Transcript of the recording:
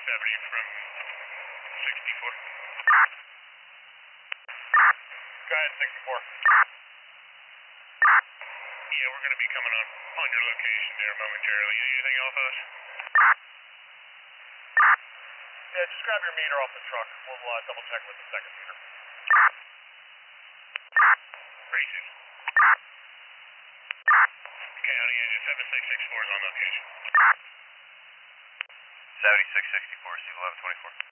70 from 64. Go ahead, 64. Yeah, we're going to be coming on your location there momentarily. Anything else, us? Yeah, just grab your meter off the truck. We'll double check with the second meter. Racing. County engine 7664 is on location. 7664, Steve 1124.